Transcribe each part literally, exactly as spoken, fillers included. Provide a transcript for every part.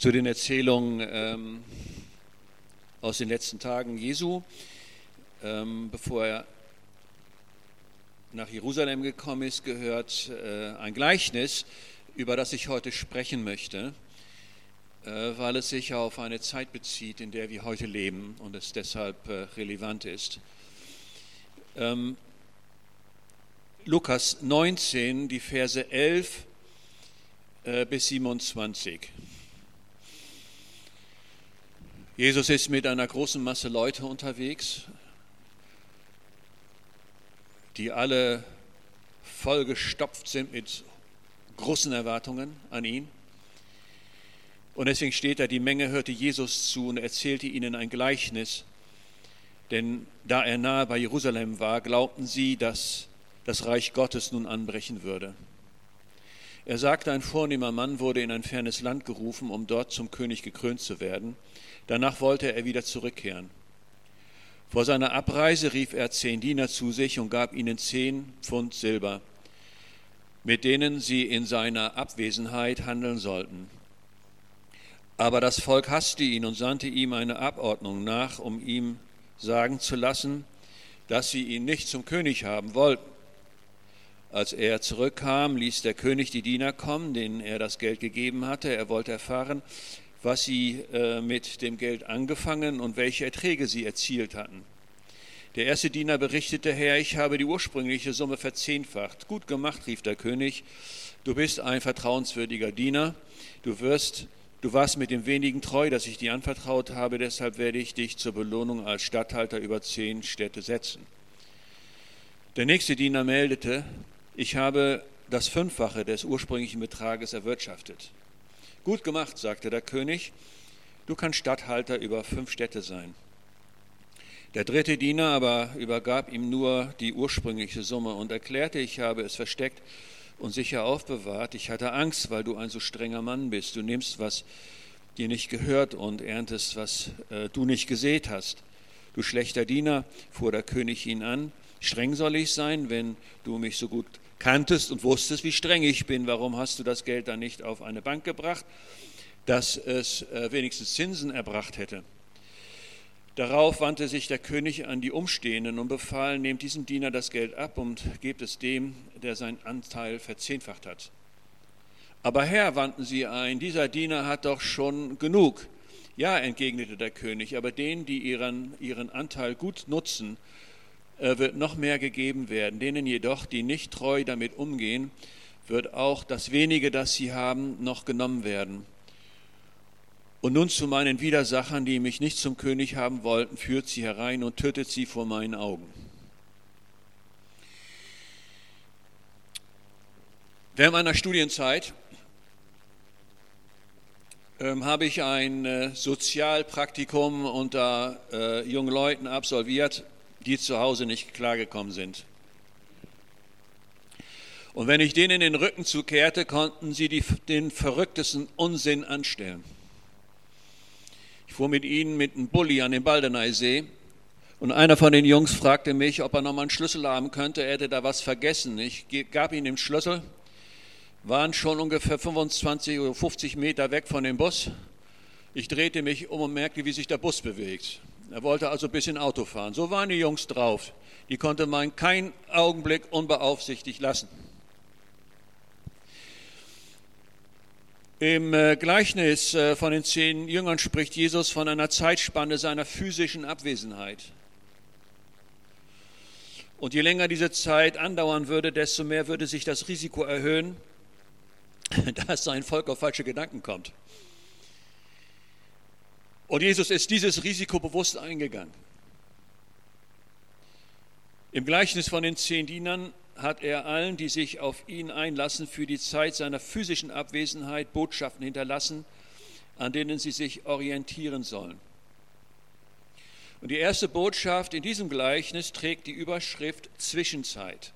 zu den Erzählungen ähm, aus den letzten Tagen Jesu, ähm, bevor er nach Jerusalem gekommen ist, gehört äh, ein Gleichnis, über das ich heute sprechen möchte, äh, weil es sich auf eine Zeit bezieht, in der wir heute leben und es deshalb äh, relevant ist. Ähm, Lukas neunzehn, die Verse elf äh, bis siebenundzwanzig. Jesus ist mit einer großen Masse Leute unterwegs, die alle vollgestopft sind mit großen Erwartungen an ihn. Und deswegen steht da, die Menge hörte Jesus zu und erzählte ihnen ein Gleichnis. Denn da er nahe bei Jerusalem war, glaubten sie, dass das Reich Gottes nun anbrechen würde. Er sagte, ein vornehmer Mann wurde in ein fernes Land gerufen, um dort zum König gekrönt zu werden. Danach wollte er wieder zurückkehren. Vor seiner Abreise rief er zehn Diener zu sich und gab ihnen zehn Pfund Silber, mit denen sie in seiner Abwesenheit handeln sollten. Aber das Volk hasste ihn und sandte ihm eine Abordnung nach, um ihm sagen zu lassen, dass sie ihn nicht zum König haben wollten. Als er zurückkam, ließ der König die Diener kommen, denen er das Geld gegeben hatte. Er wollte erfahren, was sie äh, mit dem Geld angefangen und welche Erträge sie erzielt hatten. Der erste Diener berichtete, Herr, ich habe die ursprüngliche Summe verzehnfacht. Gut gemacht, rief der König, du bist ein vertrauenswürdiger Diener, du wirst, du warst mit dem wenigen treu, das ich dir anvertraut habe, deshalb werde ich dich zur Belohnung als Statthalter über zehn Städte setzen. Der nächste Diener meldete, ich habe das Fünffache des ursprünglichen Betrages erwirtschaftet. Gut gemacht, sagte der König, du kannst Statthalter über fünf Städte sein. Der dritte Diener aber übergab ihm nur die ursprüngliche Summe und erklärte, ich habe es versteckt und sicher aufbewahrt. Ich hatte Angst, weil du ein so strenger Mann bist. Du nimmst, was dir nicht gehört und erntest, was äh, du nicht gesät hast. Du schlechter Diener, fuhr der König ihn an. Streng soll ich sein, wenn du mich so gut kanntest und wusstest, wie streng ich bin. Warum hast du das Geld dann nicht auf eine Bank gebracht, dass es äh, wenigstens Zinsen erbracht hätte? Darauf wandte sich der König an die Umstehenden und befahl, nehmt diesem Diener das Geld ab und gebt es dem, der seinen Anteil verzehnfacht hat. Aber Herr, wandten sie ein, dieser Diener hat doch schon genug. Ja, entgegnete der König, aber denen, die ihren, ihren Anteil gut nutzen, wird noch mehr gegeben werden. Denen jedoch, die nicht treu damit umgehen, wird auch das wenige, das sie haben, noch genommen werden. Und nun zu meinen Widersachern, die mich nicht zum König haben wollten, führt sie herein und tötet sie vor meinen Augen. Während meiner Studienzeit ähm, habe ich ein äh, Sozialpraktikum unter äh, jungen Leuten absolviert, die zu Hause nicht klargekommen sind. Und wenn ich denen den Rücken zukehrte, konnten sie die, den verrücktesten Unsinn anstellen. Ich fuhr mit ihnen mit einem Bulli an den Baldeneysee und einer von den Jungs fragte mich, ob er noch mal einen Schlüssel haben könnte, er hätte da was vergessen. Ich gab ihm den Schlüssel, waren schon ungefähr fünfundzwanzig oder fünfzig Meter weg von dem Bus. Ich drehte mich um und merkte, wie sich der Bus bewegt. Er wollte also ein bisschen Auto fahren. So waren die Jungs drauf. Die konnte man keinen Augenblick unbeaufsichtigt lassen. Im Gleichnis von den zehn Jüngern spricht Jesus von einer Zeitspanne seiner physischen Abwesenheit. Und je länger diese Zeit andauern würde, desto mehr würde sich das Risiko erhöhen, dass sein Volk auf falsche Gedanken kommt. Und Jesus ist dieses Risiko bewusst eingegangen. Im Gleichnis von den zehn Dienern hat er allen, die sich auf ihn einlassen, für die Zeit seiner physischen Abwesenheit Botschaften hinterlassen, an denen sie sich orientieren sollen. Und die erste Botschaft in diesem Gleichnis trägt die Überschrift Zwischenzeit.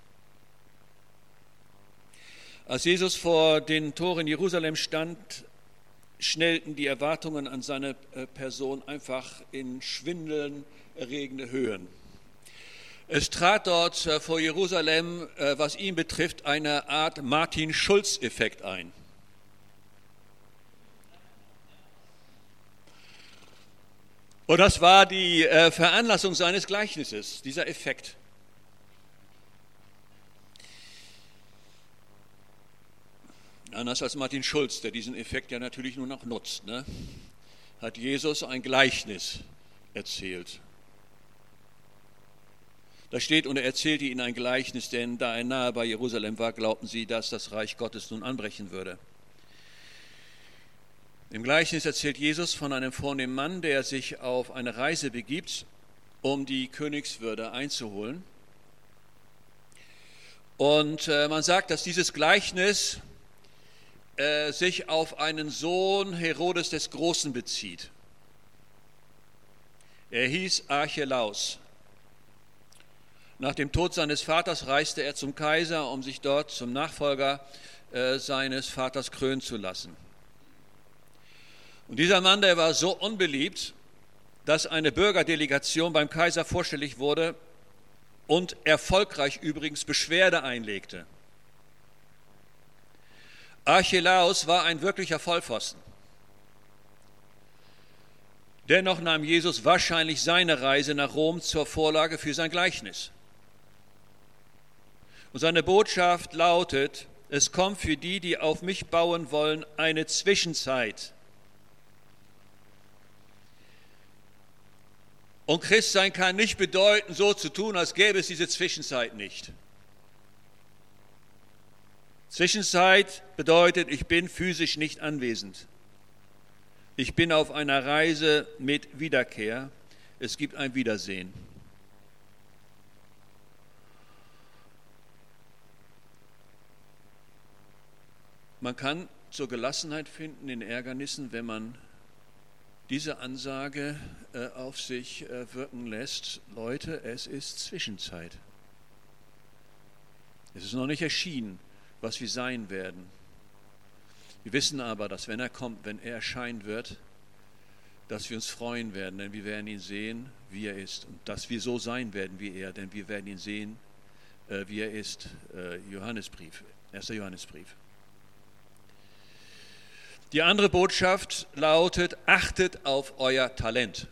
Als Jesus vor den Toren Jerusalem stand, schnellten die Erwartungen an seine Person einfach in schwindelerregende Höhen. Es trat dort vor Jerusalem, was ihn betrifft, eine Art Martin-Schulz-Effekt ein. Und das war die äh, Veranlassung seines Gleichnisses, dieser Effekt. Anders als Martin Schulz, der diesen Effekt ja natürlich nur noch nutzt, ne, hat Jesus ein Gleichnis erzählt. Da steht, und er erzählte ihnen ein Gleichnis, denn da er nahe bei Jerusalem war, glaubten sie, dass das Reich Gottes nun anbrechen würde. Im Gleichnis erzählt Jesus von einem vornehmen Mann, der sich auf eine Reise begibt, um die Königswürde einzuholen. Und äh, man sagt, dass dieses Gleichnis äh, sich auf einen Sohn Herodes des Großen bezieht. Er hieß Archelaus. Nach dem Tod seines Vaters reiste er zum Kaiser, um sich dort zum Nachfolger äh, seines Vaters krönen zu lassen. Und dieser Mann, der war so unbeliebt, dass eine Bürgerdelegation beim Kaiser vorstellig wurde und erfolgreich übrigens Beschwerde einlegte. Archelaus war ein wirklicher Vollpfosten. Dennoch nahm Jesus wahrscheinlich seine Reise nach Rom zur Vorlage für sein Gleichnis. Und seine Botschaft lautet, es kommt für die, die auf mich bauen wollen, eine Zwischenzeit. Und Christsein kann nicht bedeuten, so zu tun, als gäbe es diese Zwischenzeit nicht. Zwischenzeit bedeutet, ich bin physisch nicht anwesend. Ich bin auf einer Reise mit Wiederkehr. Es gibt ein Wiedersehen. Man kann zur Gelassenheit finden in Ärgernissen, wenn man diese Ansage äh, auf sich äh, wirken lässt. Leute, es ist Zwischenzeit. Es ist noch nicht erschienen, was wir sein werden. Wir wissen aber, dass wenn er kommt, wenn er erscheinen wird, dass wir uns freuen werden, denn wir werden ihn sehen, wie er ist. Und dass wir so sein werden wie er, denn wir werden ihn sehen, äh, wie er ist. Äh, Johannesbrief, erster Johannesbrief. Die andere Botschaft lautet, achtet auf euer Talent.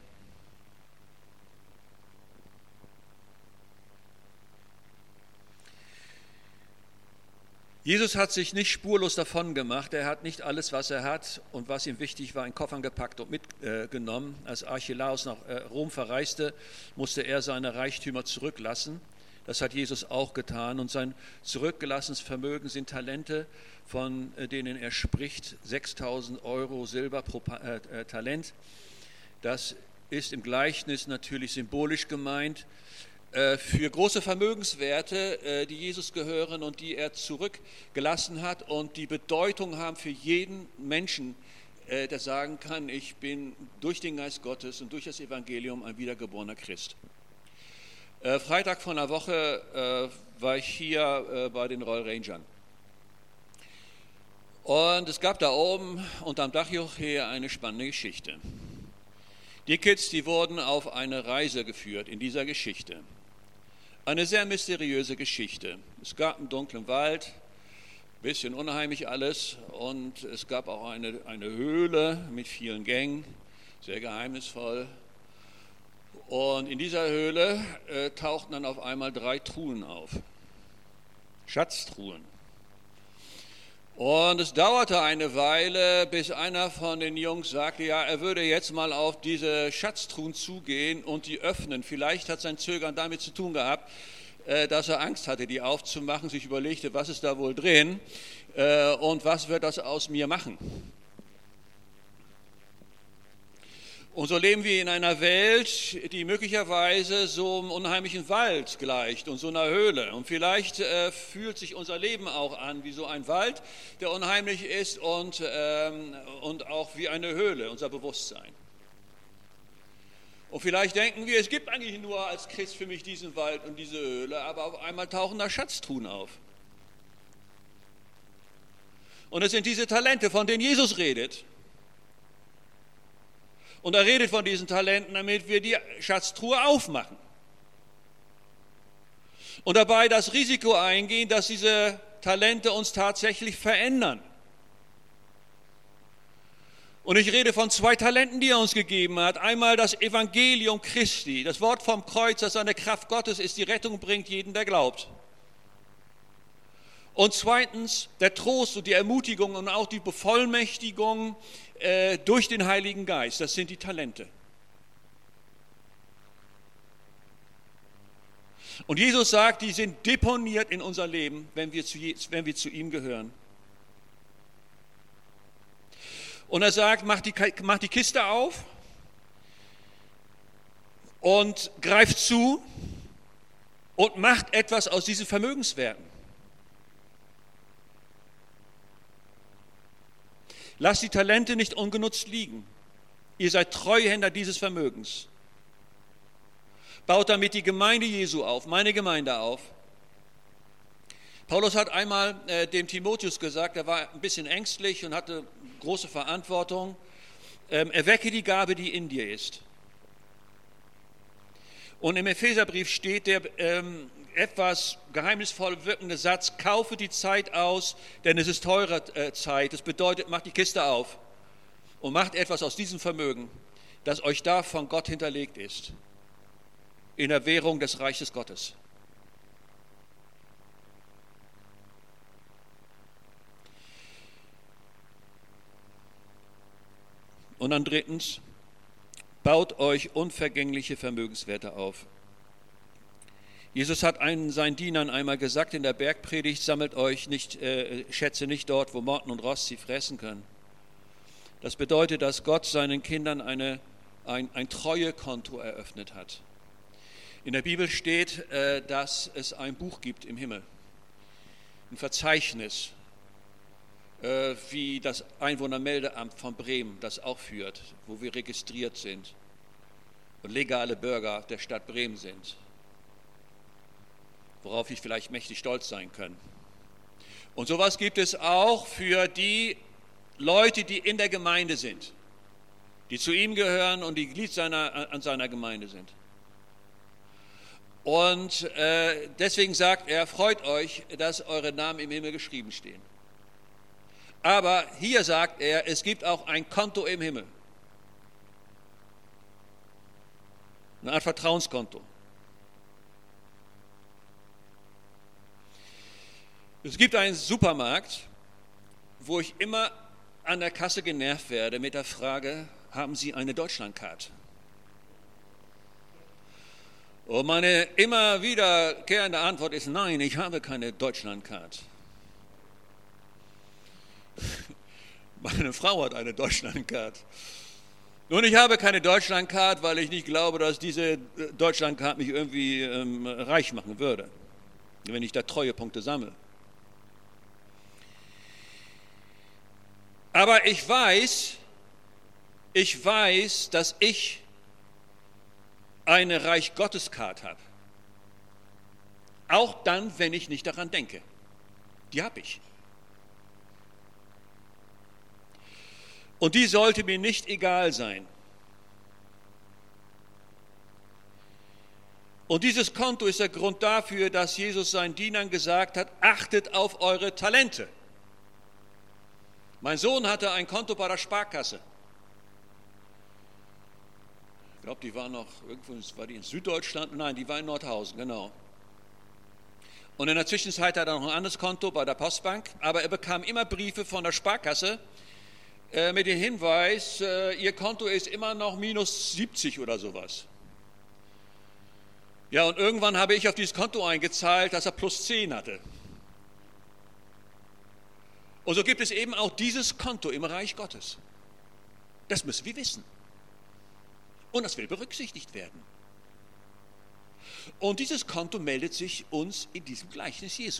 Jesus hat sich nicht spurlos davon gemacht. Er hat nicht alles, was er hat und was ihm wichtig war, in Koffern gepackt und mitgenommen. Als Archelaus nach Rom verreiste, musste er seine Reichtümer zurücklassen. Das hat Jesus auch getan. Und sein zurückgelassenes Vermögen sind Talente, von denen er spricht, sechstausend Euro Silber pro äh, Talent. Das ist im Gleichnis natürlich symbolisch gemeint äh, für große Vermögenswerte, äh, die Jesus gehören und die er zurückgelassen hat und die Bedeutung haben für jeden Menschen, äh, der sagen kann, ich bin durch den Geist Gottes und durch das Evangelium ein wiedergeborener Christ. Äh, Freitag vor einer Woche äh, war ich hier äh, bei den Royal Rangern. Und es gab da oben unterm Dachjoch her eine spannende Geschichte. Die Kids, die wurden auf eine Reise geführt in dieser Geschichte. Eine sehr mysteriöse Geschichte. Es gab einen dunklen Wald, ein bisschen unheimlich alles, und es gab auch eine, eine Höhle mit vielen Gängen, sehr geheimnisvoll. Und in dieser Höhle äh, tauchten dann auf einmal drei Truhen auf, Schatztruhen. Und es dauerte eine Weile, bis einer von den Jungs sagte, ja, er würde jetzt mal auf diese Schatztruhen zugehen und die öffnen. Vielleicht hat sein Zögern damit zu tun gehabt, dass er Angst hatte, die aufzumachen, sich überlegte, was ist da wohl drin und was wird das aus mir machen. Und so leben wir in einer Welt, die möglicherweise so einem unheimlichen Wald gleicht und so einer Höhle. Und vielleicht äh, fühlt sich unser Leben auch an wie so ein Wald, der unheimlich ist und, ähm, und auch wie eine Höhle, unser Bewusstsein. Und vielleicht denken wir, es gibt eigentlich nur als Christ für mich diesen Wald und diese Höhle, aber auf einmal tauchen da Schatztruhen auf. Und es sind diese Talente, von denen Jesus redet. Und er redet von diesen Talenten, damit wir die Schatztruhe aufmachen. Und dabei das Risiko eingehen, dass diese Talente uns tatsächlich verändern. Und ich rede von zwei Talenten, die er uns gegeben hat. Einmal das Evangelium Christi, das Wort vom Kreuz, das eine Kraft Gottes ist, die Rettung bringt jeden, der glaubt. Und zweitens der Trost und die Ermutigung und auch die Bevollmächtigung äh, durch den Heiligen Geist. Das sind die Talente. Und Jesus sagt, die sind deponiert in unser Leben, wenn wir zu, wenn wir zu ihm gehören. Und er sagt, mach die, mach die Kiste auf und greift zu und macht etwas aus diesen Vermögenswerten. Lasst die Talente nicht ungenutzt liegen. Ihr seid Treuhänder dieses Vermögens. Baut damit die Gemeinde Jesu auf, meine Gemeinde auf. Paulus hat einmal äh, dem Timotheus gesagt, er war ein bisschen ängstlich und hatte große Verantwortung, ähm, erwecke die Gabe, die in dir ist. Und im Epheserbrief steht der ähm, etwas geheimnisvoll wirkende Satz, kaufe die Zeit aus, denn es ist teure äh, Zeit. Das bedeutet, macht die Kiste auf und macht etwas aus diesem Vermögen, das euch da von Gott hinterlegt ist, in der Währung des Reiches Gottes. Und dann drittens, baut euch unvergängliche Vermögenswerte auf. Jesus hat einen, seinen Dienern einmal gesagt in der Bergpredigt, sammelt euch nicht, äh, Schätze nicht dort, wo Motten und Rost sie fressen können. Das bedeutet, dass Gott seinen Kindern eine, ein, ein Treuekonto eröffnet hat. In der Bibel steht, äh, dass es ein Buch gibt im Himmel, ein Verzeichnis, wie das Einwohnermeldeamt von Bremen das auch führt, wo wir registriert sind und legale Bürger der Stadt Bremen sind, worauf wir vielleicht mächtig stolz sein können. Und sowas gibt es auch für die Leute, die in der Gemeinde sind, die zu ihm gehören und die Glied seiner, an seiner Gemeinde sind. Und äh, deswegen sagt er, freut euch, dass eure Namen im Himmel geschrieben stehen. Aber hier sagt er, es gibt auch ein Konto im Himmel. Eine Art Vertrauenskonto. Es gibt einen Supermarkt, wo ich immer an der Kasse genervt werde mit der Frage, haben Sie eine Deutschlandcard? Und meine immer wiederkehrende Antwort ist, nein, ich habe keine Deutschlandcard. Meine Frau hat eine Deutschlandcard. Nun, ich habe keine Deutschlandcard, weil ich nicht glaube, dass diese Deutschlandcard mich irgendwie ähm, reich machen würde, wenn ich da Treuepunkte sammle. Aber ich weiß, ich weiß, dass ich eine Reich Gottes Card habe. Auch dann, wenn ich nicht daran denke. Die habe ich. Und die sollte mir nicht egal sein. Und dieses Konto ist der Grund dafür, dass Jesus seinen Dienern gesagt hat, achtet auf eure Talente. Mein Sohn hatte ein Konto bei der Sparkasse. Ich glaube, die war noch, irgendwo war die in Süddeutschland? Nein, die war in Nordhausen, genau. Und in der Zwischenzeit hat er noch ein anderes Konto bei der Postbank, aber er bekam immer Briefe von der Sparkasse, mit dem Hinweis, Ihr Konto ist immer noch minus siebzig oder sowas. Ja, und irgendwann habe ich auf dieses Konto eingezahlt, dass er plus zehn hatte. Und so gibt es eben auch dieses Konto im Reich Gottes. Das müssen wir wissen. Und das will berücksichtigt werden. Und dieses Konto meldet sich uns in diesem Gleichnis Jesu.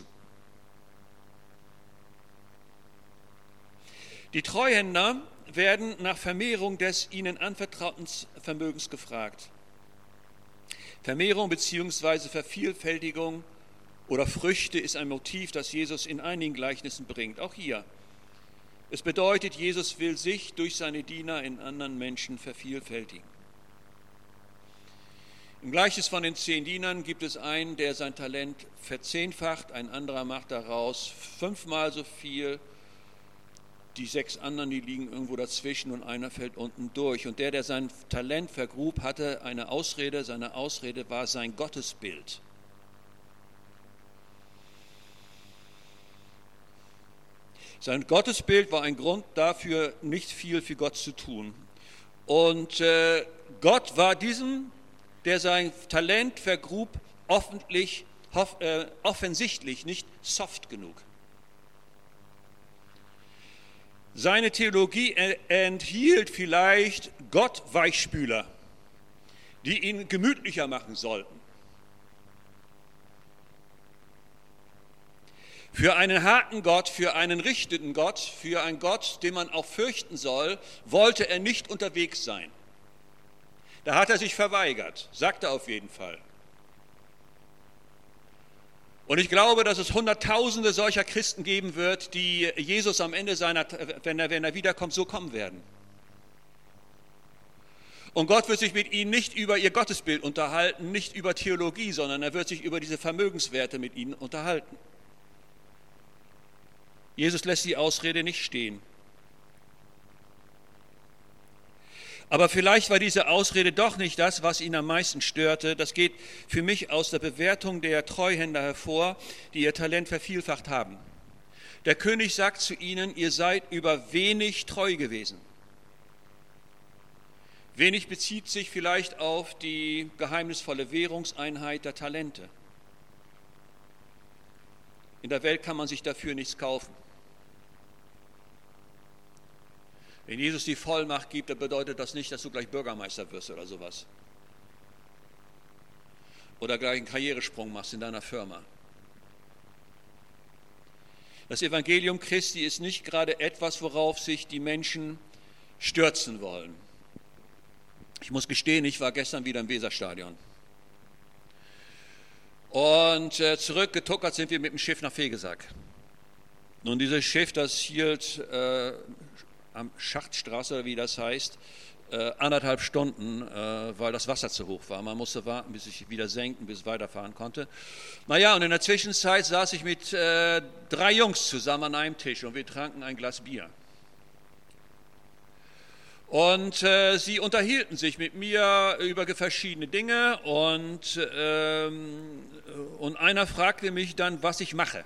Die Treuhänder werden nach Vermehrung des ihnen anvertrauten Vermögens gefragt. Vermehrung bzw. Vervielfältigung oder Früchte ist ein Motiv, das Jesus in einigen Gleichnissen bringt. Auch hier. Es bedeutet, Jesus will sich durch seine Diener in anderen Menschen vervielfältigen. Im Gleichnis von den zehn Dienern gibt es einen, der sein Talent verzehnfacht, ein anderer macht daraus fünfmal so viel. die sechs anderen, die liegen irgendwo dazwischen und einer fällt unten durch. Und der, der sein Talent vergrub, hatte eine Ausrede. Seine Ausrede war sein Gottesbild. Sein Gottesbild war ein Grund dafür, nicht viel für Gott zu tun. Und äh, Gott war diesem, der sein Talent vergrub, offentlich, hoff, äh, offensichtlich nicht soft genug. Seine Theologie enthielt vielleicht Gott-Weichspüler, die ihn gemütlicher machen sollten. Für einen harten Gott, für einen richtenden Gott, für einen Gott, den man auch fürchten soll, wollte er nicht unterwegs sein. Da hat er sich verweigert, sagt er auf jeden Fall. Und ich glaube, dass es Hunderttausende solcher Christen geben wird, die Jesus am Ende seiner, wenn er, wenn er wiederkommt, so kommen werden. Und Gott wird sich mit ihnen nicht über ihr Gottesbild unterhalten, nicht über Theologie, sondern er wird sich über diese Vermögenswerte mit ihnen unterhalten. Jesus lässt die Ausrede nicht stehen. Aber vielleicht war diese Ausrede doch nicht das, was ihn am meisten störte. Das geht für mich aus der Bewertung der Treuhänder hervor, die ihr Talent vervielfacht haben. Der König sagt zu ihnen, ihr seid über wenig treu gewesen. Wenig bezieht sich vielleicht auf die geheimnisvolle Währungseinheit der Talente. In der Welt kann man sich dafür nichts kaufen. Wenn Jesus die Vollmacht gibt, dann bedeutet das nicht, dass du gleich Bürgermeister wirst oder sowas. Oder gleich einen Karrieresprung machst in deiner Firma. Das Evangelium Christi ist nicht gerade etwas, worauf sich die Menschen stürzen wollen. Ich muss gestehen, ich war gestern wieder im Weserstadion. Und äh, zurückgetuckert sind wir mit dem Schiff nach Vegesack. Nun, dieses Schiff, das hielt äh, am Schachtstraße, wie das heißt, äh, anderthalb Stunden, äh, weil das Wasser zu hoch war. Man musste warten, bis ich wieder senken, bis ich weiterfahren konnte. Naja, und in der Zwischenzeit saß ich mit äh, drei Jungs zusammen an einem Tisch und wir tranken ein Glas Bier. Und äh, sie unterhielten sich mit mir über verschiedene Dinge und, ähm, und einer fragte mich dann, was ich mache.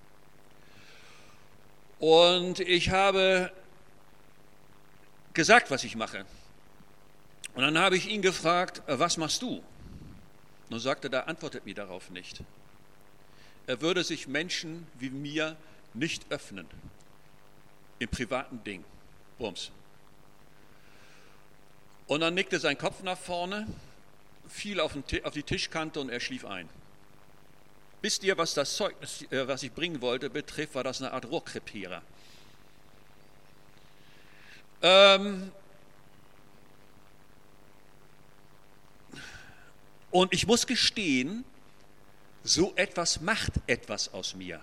Und ich habe gesagt, was ich mache. Und dann habe ich ihn gefragt, was machst du? Und sagte, da antwortet mir darauf nicht. Er würde sich Menschen wie mir nicht öffnen. Im privaten Ding. Bums. Und dann nickte sein Kopf nach vorne, fiel auf, den, auf die Tischkante und er schlief ein. Wisst ihr, was das Zeugnis, was ich bringen wollte, betrifft, war das eine Art Rohrkrepierer. Ähm und ich muss gestehen, so etwas macht etwas aus mir.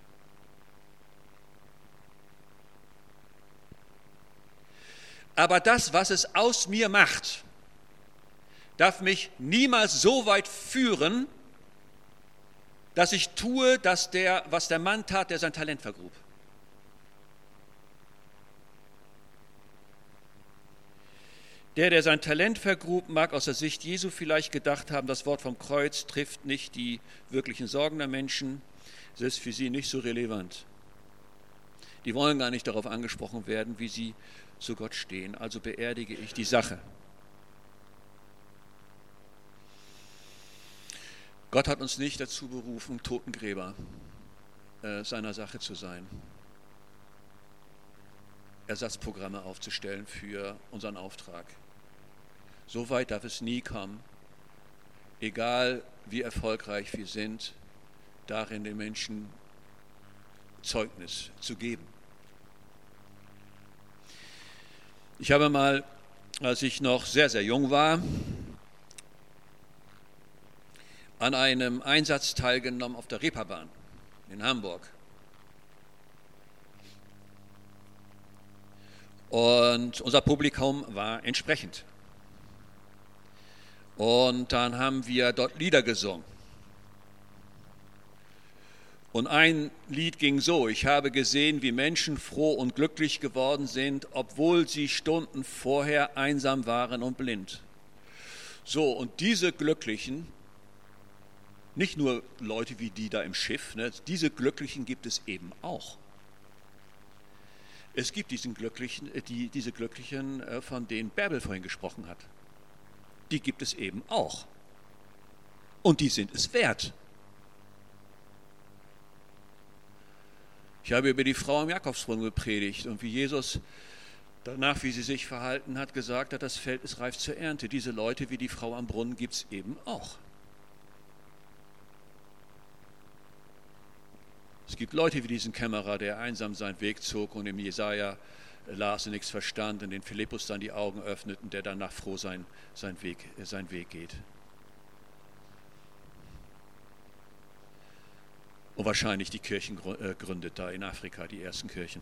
Aber das, was es aus mir macht, darf mich niemals so weit führen, dass ich tue, dass der, was der Mann tat, der sein Talent vergrub. Der, der sein Talent vergrub, mag aus der Sicht Jesu vielleicht gedacht haben, das Wort vom Kreuz trifft nicht die wirklichen Sorgen der Menschen, es ist für sie nicht so relevant. Die wollen gar nicht darauf angesprochen werden, wie sie zu Gott stehen, also beerdige ich die Sache. Gott hat uns nicht dazu berufen, Totengräber äh, seiner Sache zu sein, Ersatzprogramme aufzustellen für unseren Auftrag. So weit darf es nie kommen, egal wie erfolgreich wir sind, darin den Menschen Zeugnis zu geben. Ich habe mal, als ich noch sehr, sehr jung war, an einem Einsatz teilgenommen auf der Reeperbahn in Hamburg. Und unser Publikum war entsprechend. Und dann haben wir dort Lieder gesungen. Und ein Lied ging so: Ich habe gesehen, wie Menschen froh und glücklich geworden sind, obwohl sie Stunden vorher einsam waren und blind. So, und diese Glücklichen, nicht nur Leute wie die da im Schiff, ne, diese Glücklichen gibt es eben auch. Es gibt diesen Glücklichen, die, diese Glücklichen, von denen Bärbel vorhin gesprochen hat. Die gibt es eben auch. Und die sind es wert. Ich habe über die Frau im Jakobsbrunnen gepredigt und wie Jesus danach, wie sie sich verhalten hat, gesagt hat, das Feld ist reif zur Ernte. Diese Leute wie die Frau am Brunnen gibt es eben auch. Es gibt Leute wie diesen Kämmerer, der einsam seinen Weg zog und im Jesaja las und nichts verstand und den Philippus dann die Augen öffnet und der danach froh sein, sein Weg, seinen Weg geht. Und wahrscheinlich die Kirchen gründet da in Afrika, die ersten Kirchen.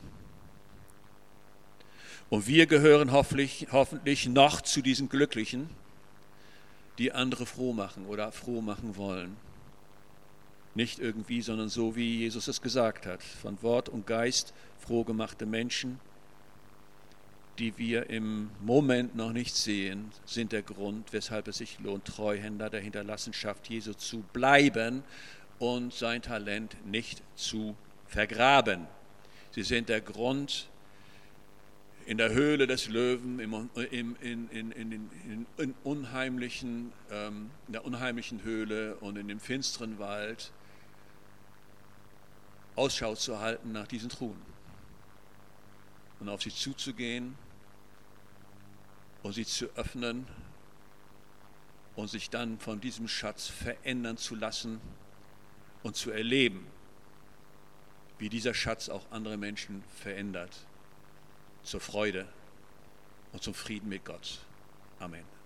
Und wir gehören hoffentlich, hoffentlich noch zu diesen Glücklichen, die andere froh machen oder froh machen wollen. Nicht irgendwie, sondern so, wie Jesus es gesagt hat. Von Wort und Geist froh gemachte Menschen, die wir im Moment noch nicht sehen, sind der Grund, weshalb es sich lohnt, Treuhänder der Hinterlassenschaft Jesu zu bleiben und sein Talent nicht zu vergraben. Sie sind der Grund, in der Höhle des Löwen, im, im, in, in, in, in, in, unheimlichen, ähm, in der unheimlichen Höhle und in dem finsteren Wald Ausschau zu halten nach diesen Truhen und auf sie zuzugehen und sie zu öffnen und sich dann von diesem Schatz verändern zu lassen und zu erleben, wie dieser Schatz auch andere Menschen verändert, zur Freude und zum Frieden mit Gott. Amen.